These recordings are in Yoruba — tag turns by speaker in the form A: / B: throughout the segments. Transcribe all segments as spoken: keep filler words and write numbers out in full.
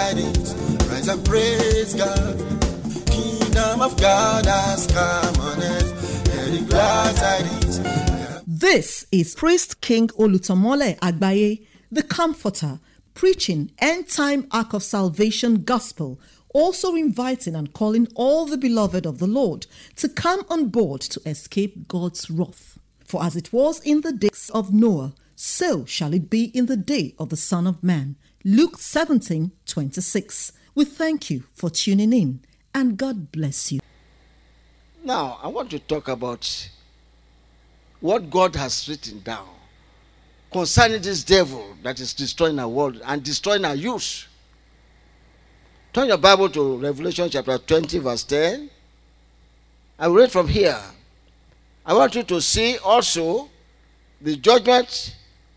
A: tidings. Rise and praise God. Kingdom of God has come on earth. Hear the glad tidings.
B: This is Priest King Olutomole Agbaye, the Comforter, preaching end-time Ark of Salvation gospel, also inviting and calling all the beloved of the Lord to come on board to escape God's wrath. For as it was in the days of Noah, so shall it be in the day of the Son of Man. Luke seventeen twenty-six. We thank you for tuning in, and God bless you.
C: Now, I want to talk about what God has written down concerning this devil that is destroying our world and destroying our youth. Turn your Bible to Revelation chapter twenty, verse ten. I will read from here. I want you to see also the judgment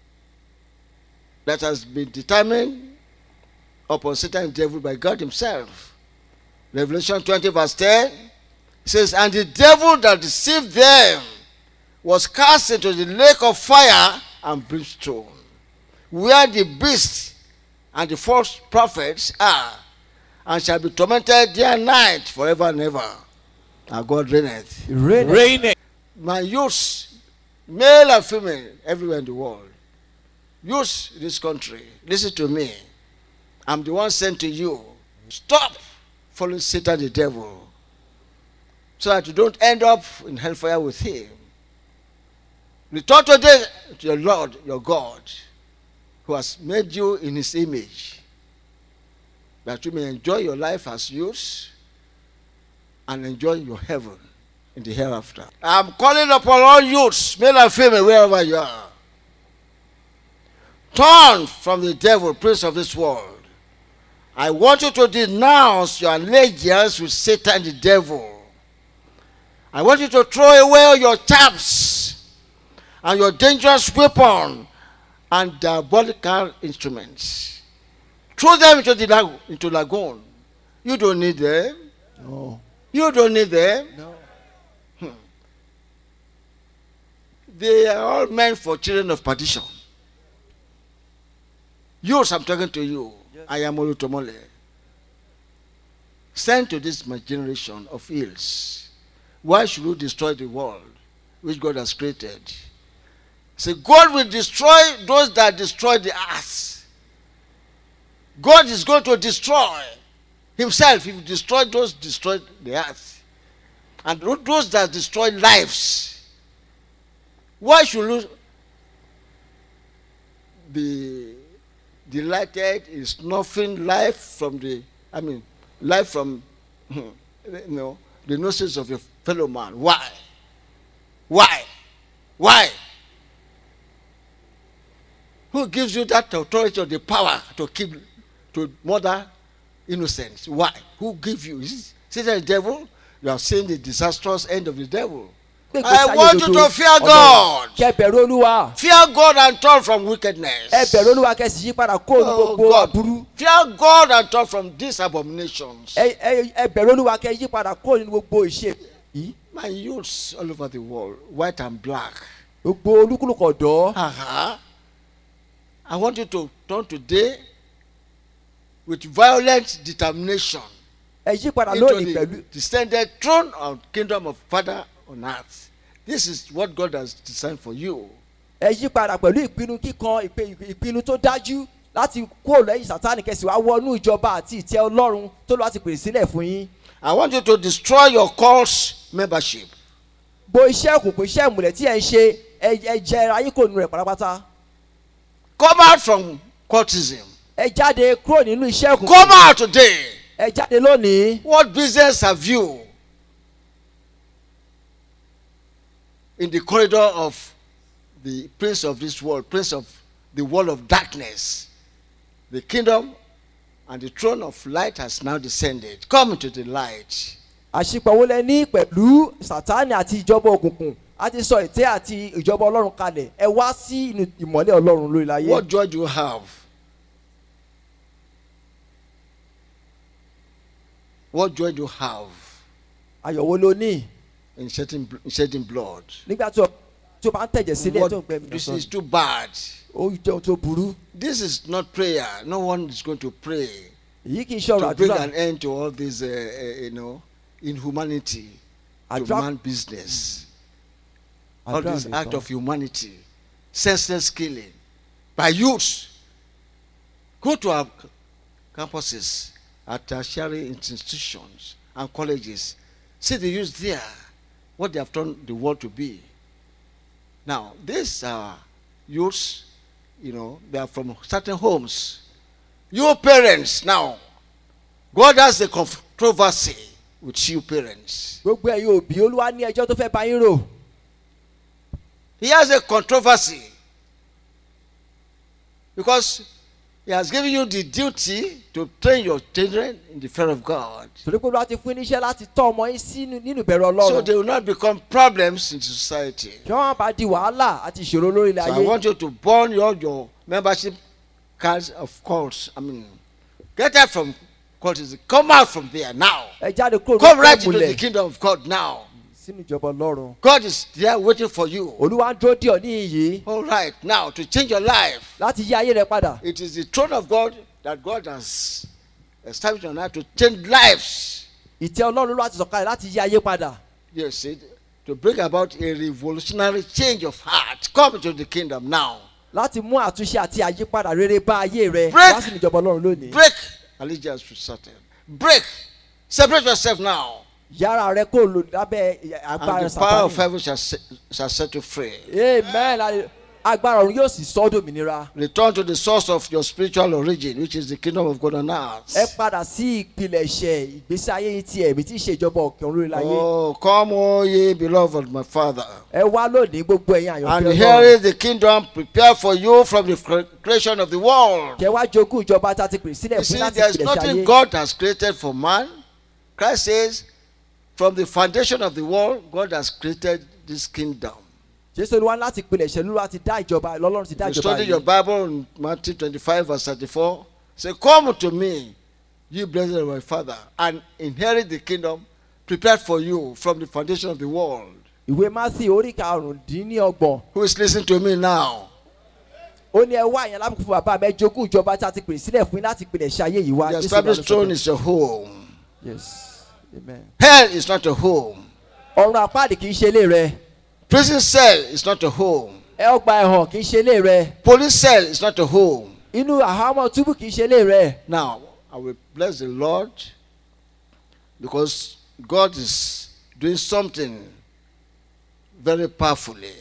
C: that has been determined upon Satan and the devil by God himself. Revelation twenty, verse ten says, "And the devil that deceived them was cast into the lake of fire and brimstone, where the beast and the false prophets are, and shall be tormented day and night forever and ever. Our God reigneth."
D: Reigneth.
C: My youth, male and female, everywhere in the world, youth in this country, listen to me. I'm the one sent to you. Stop following Satan the devil, so that you don't end up in hellfire with him. Return today to your Lord, your God, who has made you in his image, that you may enjoy your life as youth and enjoy your heaven in the hereafter. I'm calling upon all youths, male and female, wherever you are. Turn from the devil, prince of this world. I want you to denounce your allegiance with Satan the devil. I want you to throw away all your chaps and your dangerous weapon and diabolical instruments. Throw them into the lag- into lagoon. You don't need them.
D: No.
C: You don't need them.
D: No.
C: Hmm. They are all meant for children of perdition. Youths, I'm talking to you.
D: Yes.
C: I am Olutomole. Sent to this my generation of ills. Why should you destroy the world which God has created? See, God will destroy those that destroy the earth. God is going to destroy himself. He will destroy those who destroy the earth. And those that destroy lives. Why should you be delighted in snuffing life from the, I mean, life from, you know, the noses of your fellow man? Why? Why? Why? Who gives you that authority or the power to kill, to murder innocents? Why? Who gives you? Is it the devil? You have seen the disastrous end of the devil. I want you to fear God. Fear God and turn from wickedness. Oh God. Fear God and turn from these abominations. My youths all over the world, white and black. Uh-huh. I want you to turn today with violent determination into the descended throne of kingdom of Father on earth. This is what God has designed for you.
D: I
C: want you to destroy your cult membership. Come out from cultism. Come out today. What business have you in the corridor of the prince of this world, prince of the world of darkness? The kingdom and the throne of light has now descended. Come into the light. What joy do you have? What joy do you have in shedding, in shedding blood? What, this is too bad. This is not prayer. No one is going to pray.
D: èyí kì í ṣe ọ̀rọ̀
C: to bring
D: àdúrà.
C: an end to all this, uh, uh, you know, inhumanity to
D: Àdúrà-
C: man business. All
D: àdúrà
C: this act
D: nìkan.
C: of humanity, senseless killing by youths. Go to our campuses, at tertiary institutions and colleges. See the youth there, what they have turned the world to be. Now, these are youths, you know, they are from certain homes. You parents now, God has a controversy with you parents.
D: gbogbo ẹ̀yin òbí Olúwa ní ẹjọ́ tó fẹ́ bá yín rò.
C: He has a controversy because he has given you the duty to train your children in the fear of God,
D: torí pé Olúwa ti fún yín níṣẹ́ láti tọ́ ọmọ yín sínú nínú ìbẹ̀rù
C: so
D: Ọlọ́run.
C: they will not become problems in society.
D: kí wọ́n bá di wàhálà àti ìṣòro lórí ilẹ̀
C: So I
D: ayé.
C: want you to burn your, your membership cards of cults. I mean, get out from cultism. Come out from there now.
D: ẹ jáde kúrò
C: Come
D: ní
C: right into the
D: ìmùlẹ̀
C: kingdom of God now.
D: sínú ìjọba Ọlọ́run.
C: God is there waiting for you.
D: Olúwa ń dúró dì ọ́ ní iyì
C: All right, now to change your life.
D: láti yí ayé rẹ padà.
C: It is the throne of God that God has established on earth to change lives.
D: ìtẹ́ Ọlọ́run ló wá ti sọ̀kalẹ̀ láti yí ayé padà.
C: Yes, it, to bring about a revolutionary change of heart. Come into the kingdom now.
D: láti mú àtúnṣe àti àyípadà rere bá ayé rẹ
C: Break.
D: wá sínú ìjọba Ọlọ́run lónìí.
C: Break allegiance with Satan. Break. Separate yourself now.
D: yára rẹ kó lò lábẹ́ agbára
C: And the power of
D: Sátánì.
C: heaven shall set, shall set you free.
D: amen. agbára ọ̀run yóò sì sọ ọ́ dòmìnira.
C: Return to the source of your spiritual origin, which is the kingdom of God on
D: ẹ
C: earth.
D: padà sí ìpilẹ̀ṣẹ̀ ìgbésí ayé yín ti ẹ̀mí tí í ṣe ìjọba òkè ọ̀run lórí láyé.
C: Oh, come, O ye beloved of my Father,
D: ẹ wá lónìí gbogbo ẹ̀yin
C: and
D: àyànfẹ́
C: here
D: Ọlọ́run.
C: is the kingdom prepared for you from the cre- creation of the world.
D: kẹ wá jogún ìjọba tá a ti pèsè sílẹ̀
C: You
D: fún
C: see,
D: láti
C: there's
D: ìpilẹ̀ṣẹ̀
C: nothing
D: ayé.
C: God has created for man. Christ says, from the foundation of the world, God has created this kingdom.
D: Jésù Olúwa láti ìpilẹ̀ṣẹ̀ Olúwa ti dá ìjọba lọ́lọ́run ti dá
C: You
D: ìjọba
C: study your
D: yìí.
C: Bible in Matthew twenty-five, verse thirty-four. Say, come to me, you blessed of my Father, and inherit the kingdom prepared for you from the foundation of the world.
D: ìwé Mátíù orí karùndínlọ́gbọ̀n
C: Who is listening to me now?
D: ó ní ẹ wá àyàn lábùkún fún bàbá mi ẹ jogún ìjọba tá a ti pèsè sílẹ̀ fún yín láti ìpilẹ̀ṣẹ̀ ayé yìí wá.
C: The
D: Jésù
C: established
D: Olúwa ló sọ
C: throne
D: bẹ́ẹ̀.
C: is your home.
D: Yes. Amen.
C: Hell is not a home.
D: ọ̀run àpáàdì kì í ṣe ilé rẹ.
C: Prison cell is not a home.
D: ẹ ọgbà ẹ̀wọ̀n kì í ṣe ilé rẹ.
C: Police cell is not a home.
D: inú àhámọ́ túbú kì í ṣe ilé rẹ.
C: Now, I will bless the Lord because God is doing something very powerfully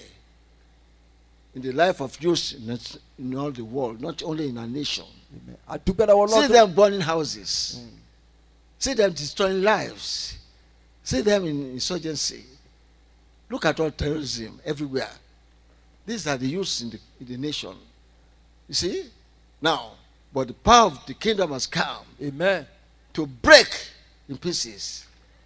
C: in the life of youth in, it- in all the world, not only in our nation.
D: àdúgbò lọ́wọ́
C: See
D: Ọlọ́run.
C: them burning houses. See them destroying lives. See them in insurgency. Look at all terrorism everywhere. These are the youths in the, in the nation. You see? Now, but the power of the kingdom has come
D: Amen.
C: to break in pieces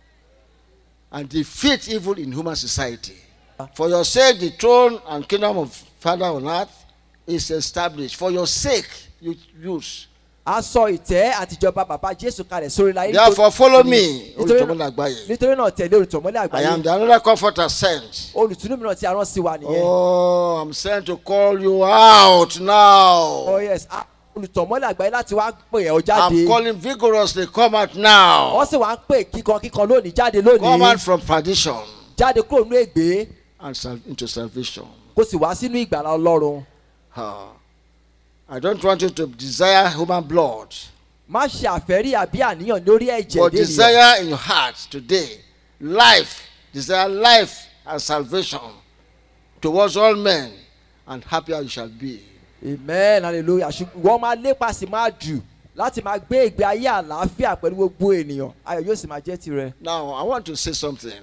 C: and defeat evil in human society. For your sake, the throne and kingdom of Father on earth is established. For your sake, you use.
D: a sọ ìtẹ́ àtijọba bàbá Jésù kalẹ̀ sórí láyé.
C: Therefore, follow me.
D: nítorí
C: Olùtọ́mọlẹ̀ àgbáyé.
D: nítorí náà tẹ̀lé olùtọ̀mọ́lẹ̀
C: I
D: àgbáyé.
C: am the another comforter sent.
D: olùtúnú mìíràn tí a rán sí wa nìyẹn.
C: Oh, I'm sent to call you out now.
D: oh yes a- olùtọ̀mọ́lẹ̀ àgbáyé láti wá pè ọ́ jáde.
C: I'm calling vigorously. Come out now.
D: wọ́n sì wá ń pè kíkan kíkan lónìí jáde
C: Come
D: lónìí.
C: out from perdition
D: jáde kúrò nínú ègbé
C: and sal- into salvation.
D: kó sì wá sínú ìgbàlà Ọlọ́run.
C: Ah. I don't want you to desire human blood,
D: má ṣe àfẹ́rí àbí àníyàn lórí ẹ̀jẹ̀
C: but
D: lẹ́yìn.
C: desire in your heart today life, desire life and salvation towards all men, and happier you shall be.
D: amen hallelujah. ṣùgbọ́n wọ́n máa lépa sí máa jù láti máa gbé ìgbé ayé àlàáfíà pẹ̀lú gbogbo ènìyàn ayọ̀ yóò sì máa jẹ́ tirẹ̀.
C: Now, I want to say something.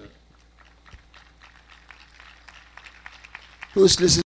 C: Who's listening?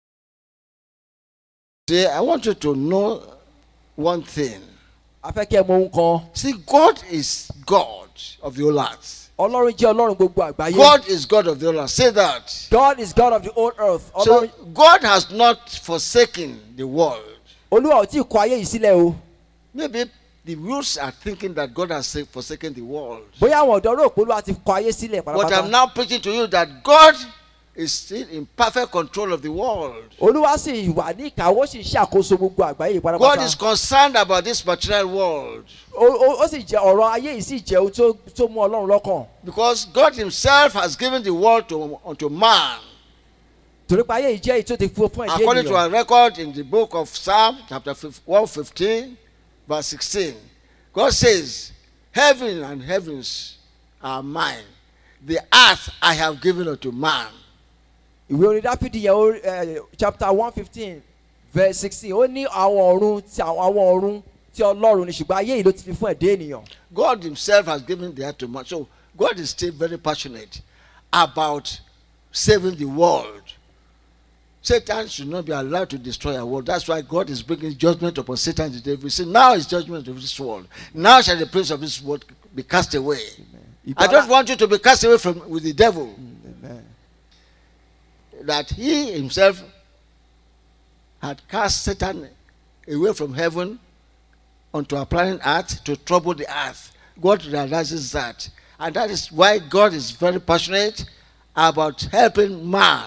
C: See, I want you to know one thing.
D: a fẹ́ kí ẹ mọ ohun kan.
C: See, God is God of the whole earth.
D: Ọlọ́run jẹ́ Ọlọ́run gbogbo àgbáyé.
C: God is God of the whole earth. Say that.
D: God is God of the whole earth.
C: So,
D: Ọlọ́run
C: God has not forsaken the world.
D: Olúwa ò tí ì kọ ayé yìí sílẹ̀ o.
C: Maybe the youths are thinking that God has forsaken the world.
D: bóyá àwọn ọ̀dọ́ rò pé Olúwa ti kọ ayé sílẹ̀
C: But I'm
D: pátápátá.
C: now preaching to you that God is still in perfect control of the world.
D: olúwa sì wà ní ìkáwọ́ sì ṣàkóso gbogbo àgbáyé
C: God
D: pátápátá.
C: is concerned about this material world
D: ó ó- ó sì jẹ́ ọ̀rọ̀ ayé yìí sì jẹ́ ohun tó tó mú ọlọ́run lọ́kàn.
C: because God himself has given the world to, unto man.
D: torí pé ayé yìí jẹ́ èyí tó ti fún fún ẹ̀dá
C: According to
D: ènìyàn.
C: our record in the book of Psalm chapter one fifteen verse sixteen, God says, heaven and heavens are mine. The earth I have given unto man.
D: ìwé orin dáfídì yẹn ó, eh, chapter one fifteen verse sixteen ó ní àwọn ọ̀run tí àwọn àwọn ọ̀run tí ọlọ́run ní ṣùgbọ́n ayé yìí ló ti fi fún ẹ̀dá ènìyàn.
C: God himself has given the earth to man. So God is still very passionate about saving the world. Satan should not be allowed to destroy our world. That's why God is bringing judgment upon Satan and the devil. He said, now is judgment of this world. Now shall the prince of this world be cast away. I don't want you to be cast away from with the devil.
D: Amen.
C: That he himself had cast Satan away from heaven onto our planet earth to trouble the earth. God realizes that. And that is why God is very passionate about helping man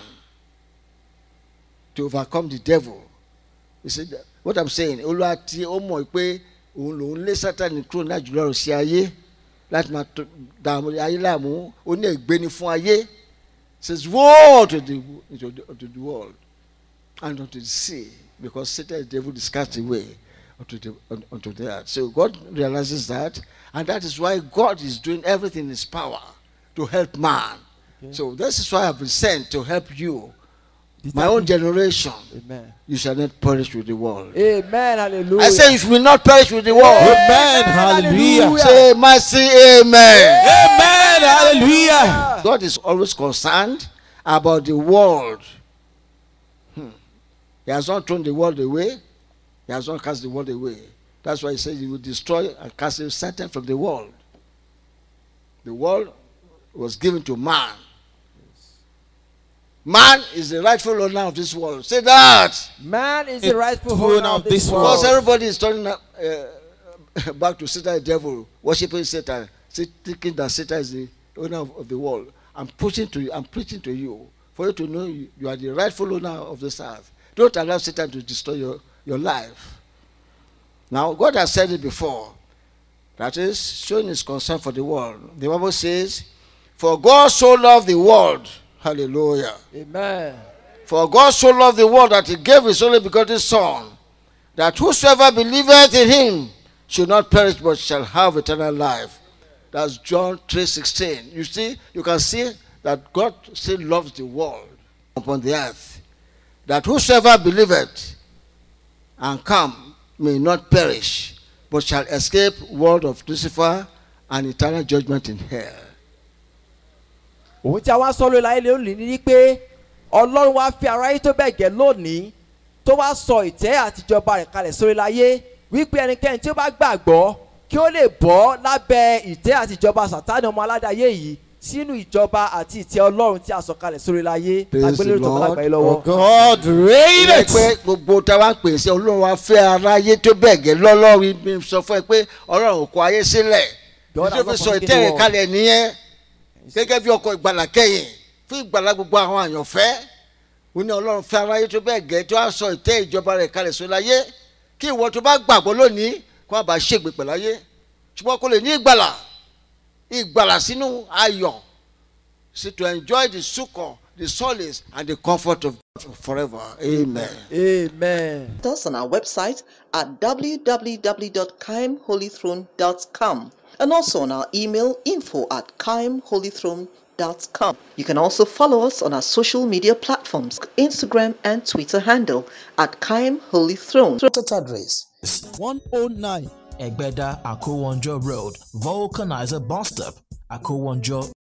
C: to overcome the devil. You see, what I'm saying, Olúwa tí ó mọ̀ pé òun lòun lé Sátánì kúrò ní àjùlọ rẹ̀ sí ayé láti máa tó- dààmú ayé láàmú, ó ní ìgbéni fún ayé. Says, woe to the, to the, to the world and unto the sea, because Satan, the devil, is cast away unto the, unto the earth. So God realizes that, and that is why God is doing everything in his power to help man. So this is why I've been sent to help you. My own generation,
D: Amen.
C: you shall not perish with the world.
D: Amen. Hallelujah.
C: I say you will not perish with the world.
E: Amen. Hallelujah.
C: Say mercy, amen.
E: Amen. Hallelujah.
C: God is always concerned about the world. Hmm. He has not thrown the world away. He has not cast the world away. That's why he says he will destroy and cast Satan from the world. The world was given to man. Man is the rightful owner of this world. Say that.
D: Man is the
E: It's
D: rightful
E: full
D: owner
E: of
D: of this
E: this
D: world.
C: Because everybody is turning uh, uh, back to Satan, the devil, worshiping Satan, say- thinking that Satan is the owner of, of the world. I'm preaching to you. I'm preaching to you for you to know you, you are the rightful owner of this earth. Don't allow Satan to destroy your, your life. Now, God has said it before. That is showing his concern for the world. The Bible says, "For God so loved the world." Hallelujah.
D: Amen.
C: For God so loved the world that he gave his only begotten Son, that whosoever believeth in him should not perish but shall have eternal life. That's John three sixteen. You see, you can see that God still loves the world upon the earth. That whosoever believeth and come may not perish, but shall escape world of Lucifer and eternal judgment in hell.
D: òun tí a wá sọ lórí ayé lónìí ni pé ọlọ́run wá fi aráyé tó bẹ̀ gẹ́ lónìí tó wá sọ ìtẹ́ àtijọba rẹ̀ kalẹ̀ sórí ayé wípé ẹnikẹ́ni tí ó bá gbàgbọ́ kí ó lè bọ́ lábẹ́ ìtẹ́ àtijọba sàtánì ọmọ aládàáyé yìí sínú ìjọba àti ìtẹ́ ọlọ́run tí a sọ kalẹ̀ sórí ayé
C: Praise
D: agbélérò
C: the
D: tó
C: Lord.
D: lágbàáyé lọ́wọ́.
E: God
C: Ilé
E: reigneth.
C: pé gbogbo táwa ń pè sí Ọlọ́run wa fẹ́ aráyé tó bẹ́ẹ̀ gẹ́ lọ́lọ́run bí sọ fún ẹ pé Ọlọ́run kò ayé sílẹ̀.
D: God
C: Ìjọba
D: has
C: fi
D: not
C: sọ
D: forsaken
C: ìtẹ́
D: the
C: rẹ̀
D: world.
C: kalẹ̀ nìyẹn gẹ́gẹ́ bí ọkọ̀ ìgbàlà kẹ́yìn fún ìgbàlà gbogbo àwọn àyànfẹ́. Ó ní Ọlọ́run fẹ́ aráyé tó bẹ́ẹ̀ gẹ́ tó á sọ ìtẹ́ ìjọba rẹ̀ kalẹ̀ sórí ayé kí ìwọ tó bá gbàgbọ́ lónìí kó má bàa ṣègbè pẹ̀lú ayé ṣùgbọ́n kó lè ní ìgbàlà ìgbàlà sínú ayọ̀. See, to enjoy the succor, the solace, and the comfort of God forever. Amen.
D: Amen.
B: Us on our website at w w w dot kaim holy throne dot com and also on our email info at kaim holy throne dot com. You can also follow us on our social media platforms, Instagram and Twitter handle at Kaim Holy Throne.
F: Address one oh nine
G: Egbeda Akowonjo Road, Vulcanizer Bus Stop, Akowonjo,